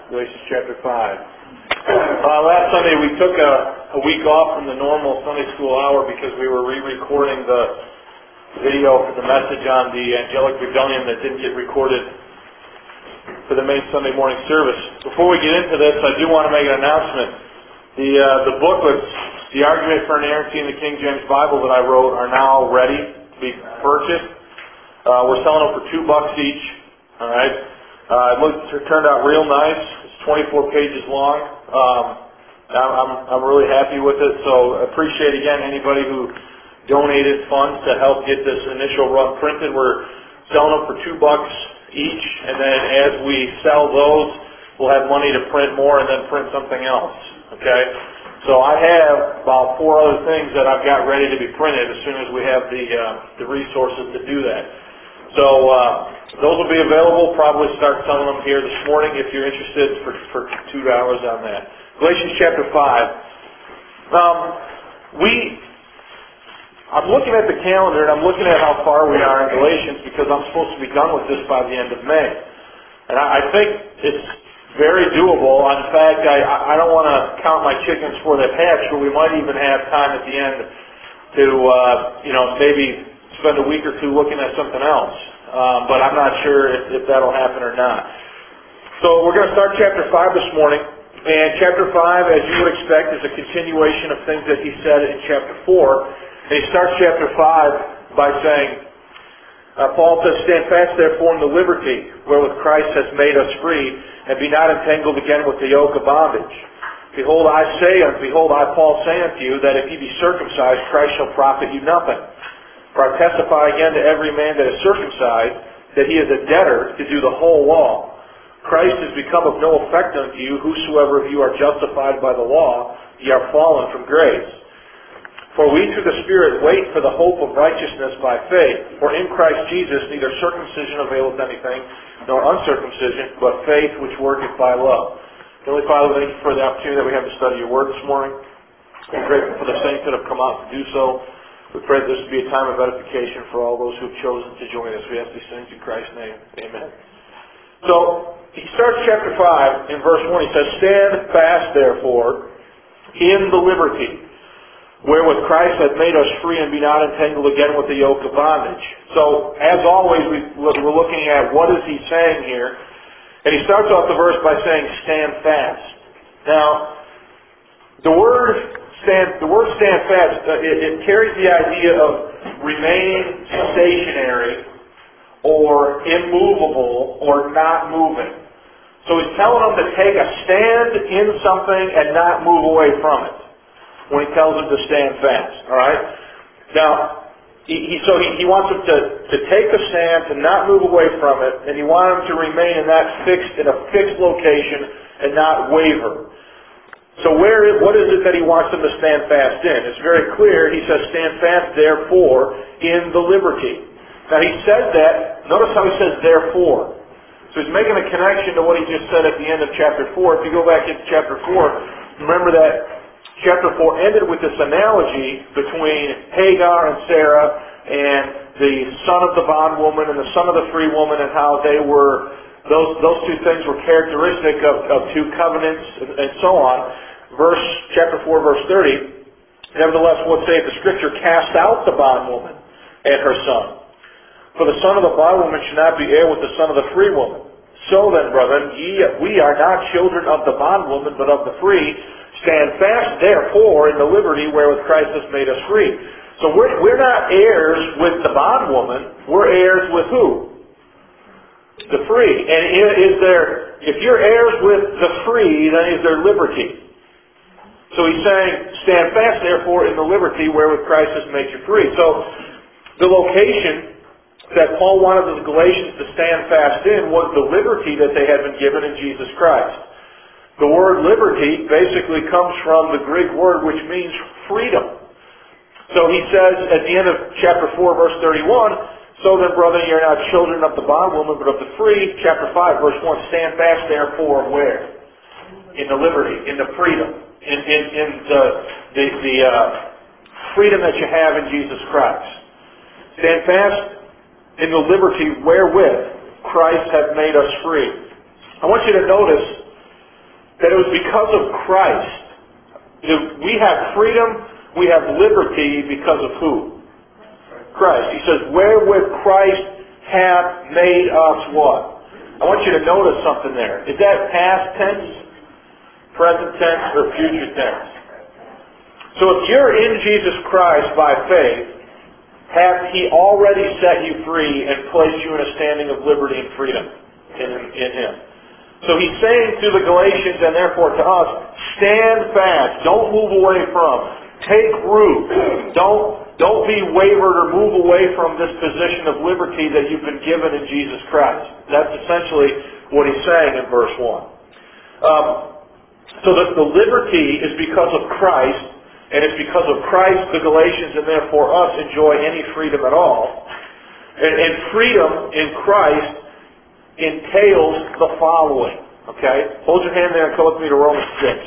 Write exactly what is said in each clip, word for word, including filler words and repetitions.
Galatians chapter five. Uh, last Sunday we took a, a week off from the normal Sunday school hour because we were re-recording the video for the message on the angelic rebellion that didn't get recorded for the main Sunday morning service. Before we get into this, I do want to make an announcement. The uh, the booklets, The Argument for Inerrancy in the King James Bible that I wrote are now ready to be purchased. Uh, we're selling them for two bucks each. All right. Uh, it looked, it turned out real nice. It's twenty-four pages long. Um, I'm I'm really happy with it. So appreciate again anybody who donated funds to help get this initial run printed. We're selling them for two bucks each, and then as we sell those, we'll have money to print more and then print something else. Okay. So I have about four other things that I've got ready to be printed as soon as we have the uh, the resources to do that. So uh, those will be available. Probably start selling them here this morning if you're interested for for two dollars on that. Galatians chapter five. Um, we. I'm looking at the calendar and I'm looking at how far we are in Galatians because I'm supposed to be done with this by the end of May, and I, I think it's very doable. In fact, I, I don't want to count my chickens before they hatch, but we might even have time at the end to, uh, you know, maybe spend a week or two looking at something else. Um, but I'm not sure if, if that'll happen or not. So we're going to start chapter five this morning. And chapter five, as you would expect, is a continuation of things that he said in chapter four. And he starts chapter five by saying, uh, Paul says, "Stand fast therefore in the liberty wherewith Christ has made us free, and be not entangled again with the yoke of bondage. Behold, I say, and behold, I, Paul, say unto you, that if ye be circumcised, Christ shall profit you nothing. For I testify again to every man that is circumcised, that he is a debtor to do the whole law. Christ is become of no effect unto you, whosoever of you are justified by the law, ye are fallen from grace. For we through the Spirit wait for the hope of righteousness by faith. For in Christ Jesus neither circumcision availeth anything, nor uncircumcision, but faith which worketh by love." Heavenly Father, thank you for the opportunity that we have to study your word this morning. We're grateful for the saints that have come out to do so. We pray that this will be a time of edification for all those who have chosen to join us. We ask these things in Christ's name. Amen. So, he starts chapter five in verse one. He says, "Stand fast, therefore, in the liberty wherewith Christ hath made us free, and be not entangled again with the yoke of bondage." So, as always, we, we're looking at what is he saying here. And he starts off the verse by saying, "Stand fast." Now, the word stand, the word stand fast, uh, it, it carries the idea of remaining stationary, or immovable, or not moving. So he's telling them to take a stand in something and not move away from it when he tells them to stand fast. All right? Now, he, he so he, he wants them to, to take a stand, to not move away from it, and he wants them to remain in that fixed, in a fixed location and not waver. So where is, what is it that he wants them to stand fast in? It's very clear. He says, "Stand fast, therefore, in the liberty." Now he says that, notice how he says, "therefore." So he's making a connection to what he just said at the end of chapter four. If you go back into chapter four, remember that chapter four ended with this analogy between Hagar and Sarah and the son of the bondwoman and the son of the free woman, and how they were, those those two things were characteristic of, of two covenants and, and so on. Verse chapter four, verse thirty, "Nevertheless, what saith the Scripture? Cast out the bondwoman and her son. For the son of the bondwoman should not be heir with the son of the free woman. So then, brethren, ye, we are not children of the bondwoman, but of the free. Stand fast, therefore, in the liberty wherewith Christ has made us free." So we're, we're not heirs with the bondwoman. We're heirs with who? The free. And is there, if you're heirs with the free, then is there liberty? So he's saying, "Stand fast, therefore, in the liberty wherewith Christ has made you free." So the location that Paul wanted the Galatians to stand fast in was the liberty that they had been given in Jesus Christ. The word liberty basically comes from the Greek word which means freedom. So he says at the end of chapter four, verse thirty-one, "So then, brethren, ye are not children of the bondwoman, but of the free." Chapter five, verse one, "Stand fast, therefore, where? In the liberty, in the freedom, in, in, in the, the, the uh, freedom that you have in Jesus Christ. Stand fast in the liberty wherewith Christ hath made us free." I want you to notice was because of Christ. We have freedom, we have liberty because of who? Christ. He says, wherewith Christ hath made us what? I want you to notice something there. Is that past tense, present tense, or future tense? So if you're in Jesus Christ by faith, hath He already set you free and placed you in a standing of liberty and freedom in, in Him. So He's saying to the Galatians, and therefore to us, stand fast. Don't move away from. Take root. Don't, don't be wavered or move away from this position of liberty that you've been given in Jesus Christ. That's essentially what He's saying in verse one. Um, so that the liberty is because of Christ, and it's because of Christ the Galatians and therefore us enjoy any freedom at all. And, and freedom in Christ entails the following. Okay? Hold your hand there and come with me to Romans six.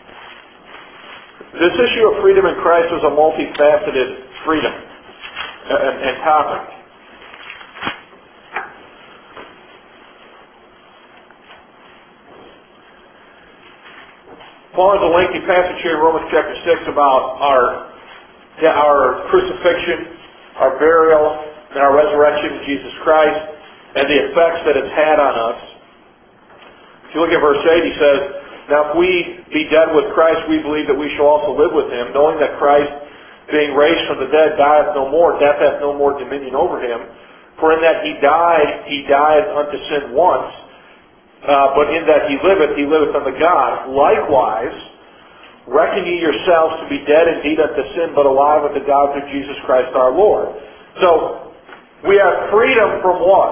This issue of freedom in Christ is a multifaceted freedom and, and topic. Paul has a lengthy passage here in Romans chapter six about our, our crucifixion, our burial, and our resurrection in Jesus Christ, and the effects that it's had on us. If you look at verse eight, he says, now if we be dead with Christ, we believe that we shall also live with Him, knowing that Christ, being raised from the dead, dieth no more, death hath no more dominion over Him. For in that He died, He died unto sin once, uh, but in that He liveth, He liveth unto God. Likewise, reckon ye yourselves to be dead indeed unto sin, but alive unto God through Jesus Christ our Lord. So, we have freedom from what?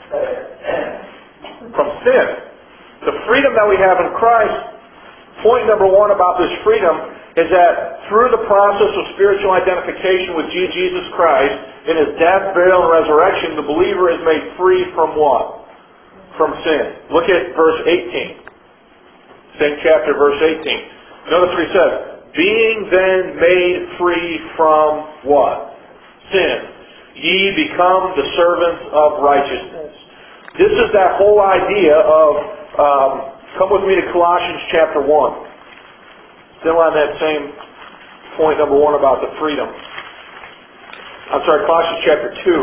From sin. The freedom that we have in Christ, point number one about this freedom is that through the process of spiritual identification with Jesus Christ, in His death, burial, and resurrection, the believer is made free from what? From sin. Look at verse eighteen. Same chapter, verse eighteen. Notice what he says. Being then made free from what? Sin. Ye become the servants of righteousness. This is that whole idea of, um, come with me to Colossians chapter one. Still on that same point number one about the freedom. I'm sorry, Colossians chapter two.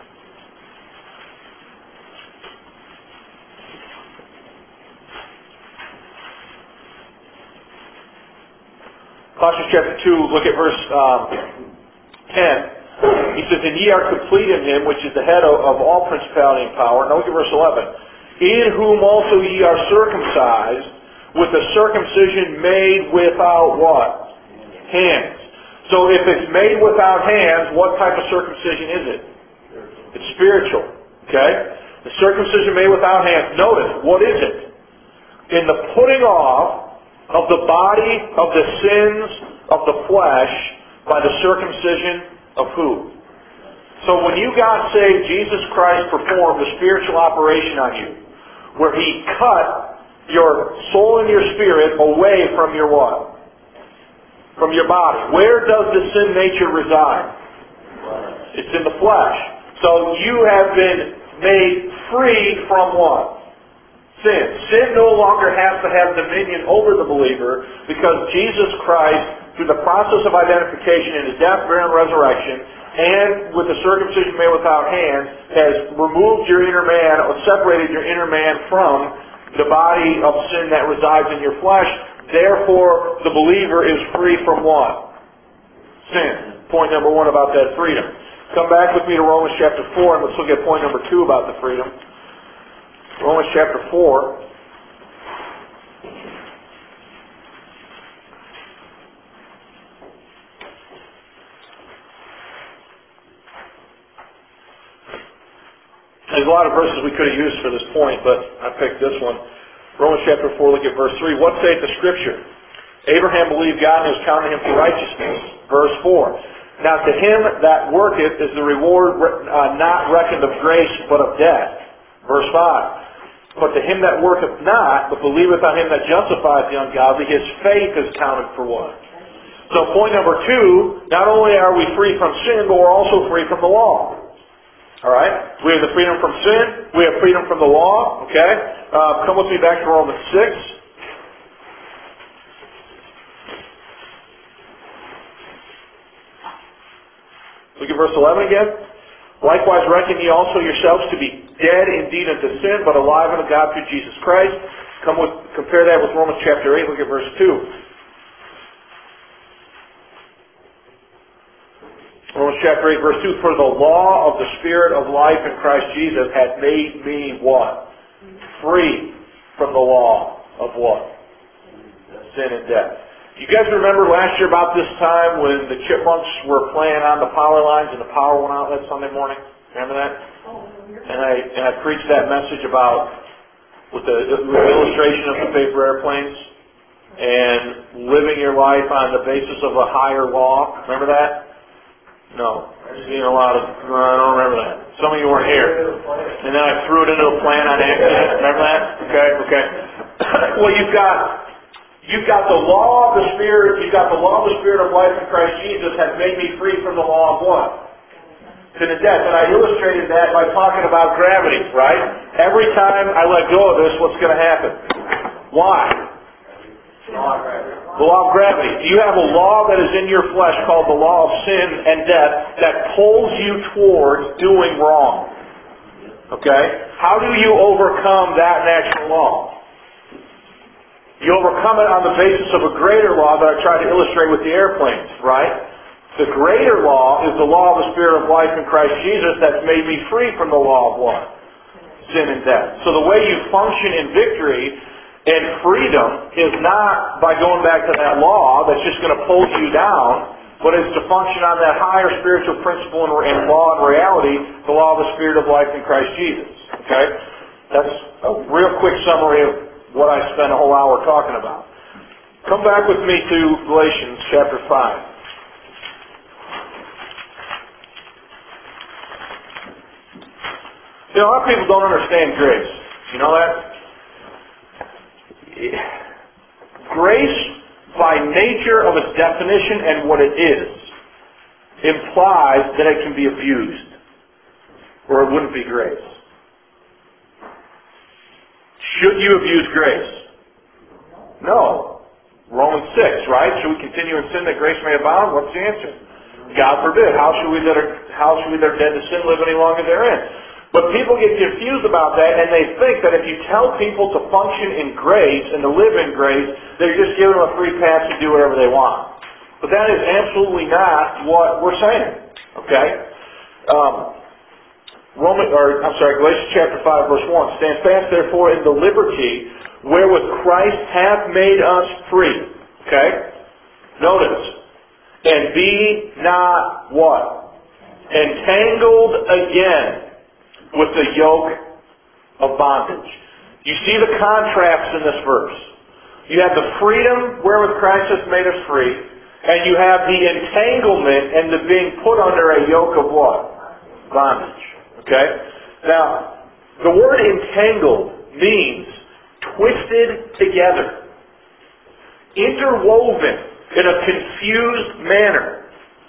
Colossians chapter two, look at verse um, ten. He says, and ye are complete in Him, which is the head of, of all principality and power. Now look at verse eleven. In whom also ye are circumcised, with a circumcision made without what? Hands. So if it's made without hands, what type of circumcision is it? It's spiritual. Okay? The circumcision made without hands. Notice, what is it? In the putting off of the body of the sins of the flesh by the circumcision of who? So when you got saved, Jesus Christ performed a spiritual operation on you, where He cut your soul and your spirit away from your what? From your body. Where does the sin nature reside? It's in the flesh. So you have been made free from what? Sin. Sin no longer has to have dominion over the believer, because Jesus Christ, through the process of identification in His death, burial, and resurrection, and with the circumcision made without hands, has removed your inner man, or separated your inner man from the body of sin that resides in your flesh. Therefore, the believer is free from what? Sin. Point number one about that freedom. Come back with me to Romans chapter four, and let's look at point number two about the freedom. Romans chapter four. There's a lot of verses we could have used for this point, but I picked this one. Romans chapter four, look at verse three. What saith the Scripture? Abraham believed God, and it was counted him for righteousness. Verse four. Now to him that worketh is the reward uh, not reckoned of grace, but of debt. Verse five. But to him that worketh not, but believeth on Him that justifieth the ungodly, his faith is counted for what? So point number two, not only are we free from sin, but we're also free from the law. Alright? We have the freedom from sin. We have freedom from the law. Okay? Uh, come with me back to Romans six. at verse eleven again. Likewise reckon ye also yourselves to be dead indeed unto sin, but alive unto God through Jesus Christ. Come with, compare that with Romans chapter eight. Look at verse two. Romans chapter eight, verse two. For the law of the Spirit of life in Christ Jesus hath made me what? Free from the law of what? Sin and death. You guys remember last year about this time when the chipmunks were playing on the power lines and the power went out that Sunday morning? Remember that? And I and I preached that message about with the, with the illustration of the paper airplanes and living your life on the basis of a higher law. Remember that? No. I've seen a lot of, no, I don't remember that. Some of you weren't here. And then I threw it into a plan on accident. Remember that? Okay, okay. Well, you've got You've got the law of the Spirit, you've got the law of the Spirit of life in Christ Jesus has made me free from the law of what? Sin and death. And I illustrated that by talking about gravity, right? Every time I let go of this, what's going to happen? Why? The law of gravity. The law of gravity. You have a law that is in your flesh called the law of sin and death that pulls you towards doing wrong. Okay? How do you overcome that natural law? You overcome it on the basis of a greater law that I tried to illustrate with the airplanes, right? The greater law is the law of the Spirit of life in Christ Jesus that's made me free from the law of what? Sin and death. So the way you function in victory and freedom is not by going back to that law that's just going to pull you down, but it's to function on that higher spiritual principle and law and reality, the law of the Spirit of life in Christ Jesus. Okay? That's a real quick summary of what I spent a whole hour talking about. Come back with me to Galatians chapter five. You know, a lot of people don't understand grace. You know that? Grace, by nature of its definition and what it is, implies that it can be abused, or it wouldn't be grace. Should you abuse grace? No. Romans six, right? Should we continue in sin that grace may abound? What's the answer? God forbid. How should we that are how should we that are dead to sin live any longer therein? But people get confused about that, and they think that if you tell people to function in grace and to live in grace, that you're just giving them a free pass to do whatever they want. But that is absolutely not what we're saying. Okay? Um, Roman, or I'm sorry, Galatians chapter five, verse one. Stand fast, therefore, in the liberty wherewith Christ hath made us free. Okay? Notice. And be not what? Entangled again with the yoke of bondage. You see the contrast in this verse. You have the freedom wherewith Christ hath made us free, and you have the entanglement and the being put under a yoke of what? Bondage. Okay? Now, the word entangled means twisted together, interwoven in a confused manner,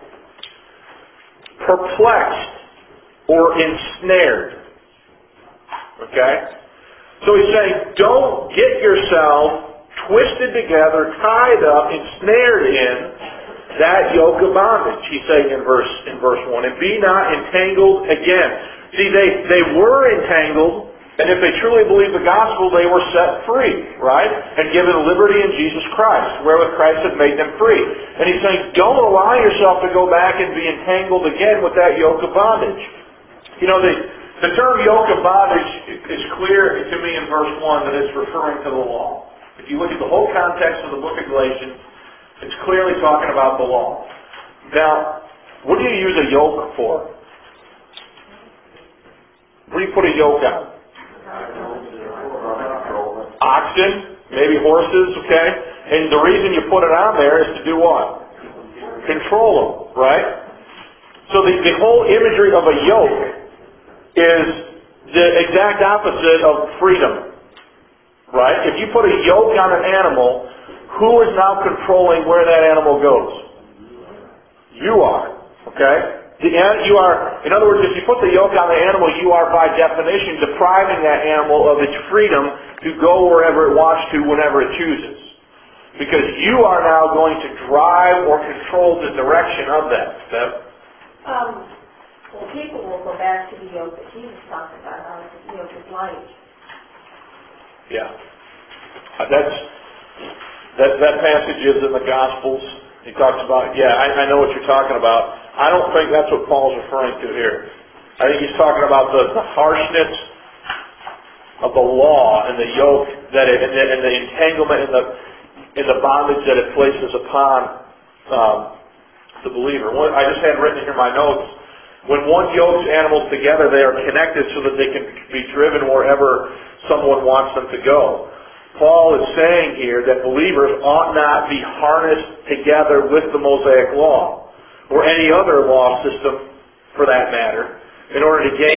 perplexed, or ensnared. Okay? So he's saying, don't get yourself twisted together, tied up, ensnared in that yoke of bondage. He's saying in verse in verse one, and be not entangled again. See, they, they were entangled, and if they truly believed the gospel, they were set free, right? And given liberty in Jesus Christ, wherewith Christ had made them free. And he's saying, don't allow yourself to go back and be entangled again with that yoke of bondage. You know, the, the term yoke of bondage is clear to me in verse one that it's referring to the law. If you look at the whole context of the book of Galatians, it's clearly talking about the law. Now, what do you use a yoke for? What do you put a yoke on? Oxen, maybe horses, okay? And the reason you put it on there is to do what? Control them, right? So the, the whole imagery of a yoke is the exact opposite of freedom, right? If you put a yoke on an animal, who is now controlling where that animal goes? You are, okay? The, you are, in other words, if you put the yoke on the animal, you are by definition depriving that animal of its freedom to go wherever it wants to, whenever it chooses. Because you are now going to drive or control the direction of that. Steph? Um, Well, people will go back to the yoke that Jesus talked about, how the yoke is light. Yeah. Uh, that's, that, that passage is in the Gospels. He talks about, yeah, I, I know what you're talking about. I don't think that's what Paul's referring to here. I think he's talking about the, the harshness of the law and the yoke that it, and, the, and the entanglement and the, and the bondage that it places upon um, the believer. What, I just had written here in my notes, when one yokes animals together, they are connected so that they can be driven wherever someone wants them to go. Paul is saying here that believers ought not be harnessed together with the Mosaic Law, or any other law system for that matter, in order to gain